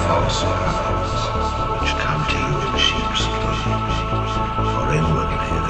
false gods, which come to you in sheep's clothing, for inwardly